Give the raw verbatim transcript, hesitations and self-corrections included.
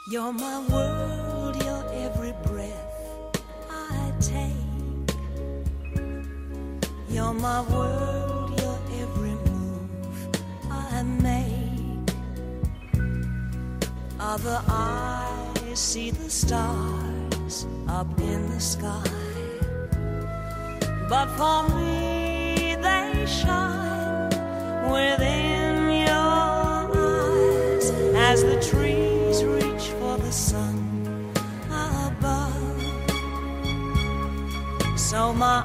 You're my world, you're every breath I take. You're my world, you're every move I make. Other eyes see the stars up in the sky, but for me they shine within your eyes as the trees reach for the sun above. So my